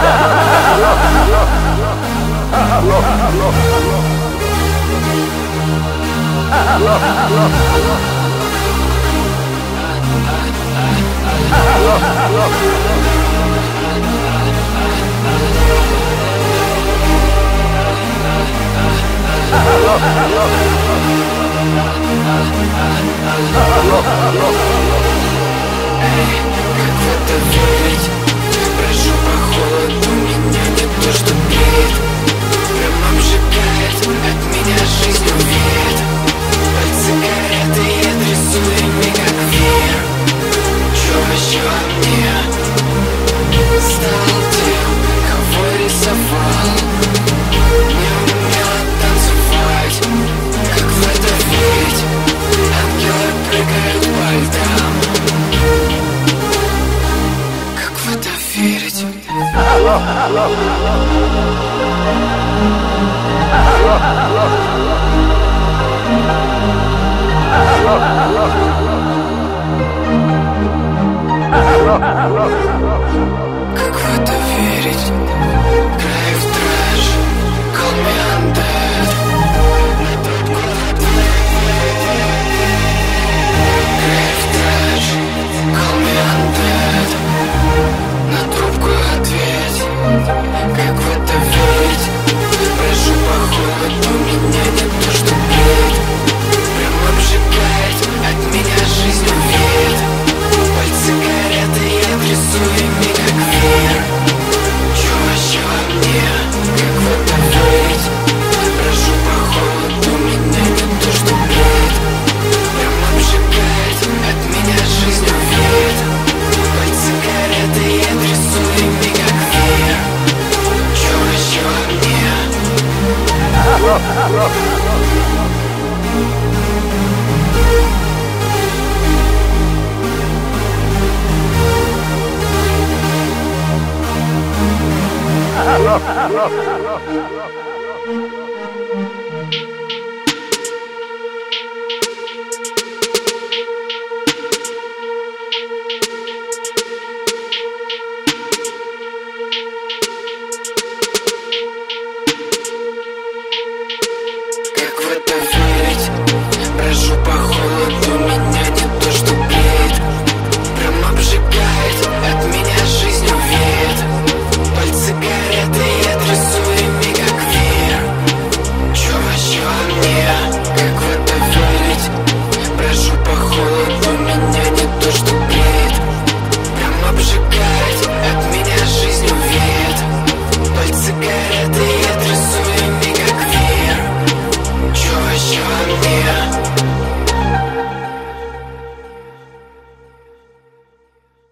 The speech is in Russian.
верить? Прошу по холоду, меня не то что греет, прям обжигает, от меня жизнь увеет. Пальцы горят, и я трясу ими как веер. Чё вообще во мне? Стал тем, кого рисовал. Не умела танцевать, как в это верить? Ангелы прыгают по льдам, как в это верить? Как в это верить? Grave trash, call me undead. Grave trash, call me undead. На трубку ответь. Как в это верить? Прошу по холоду, меня не то что греет, прям обжигает, от меня жизнь увеет. Пальцы горят, и я трясу ими как веер. Чё вообще во мне? Как в это верить? Прошу по холоду, меня не то что греет, прям обжигает, от меня жизнь увеет. Пальцы горят, и я трясу ими как веер. Чё вообще во мне? Hello.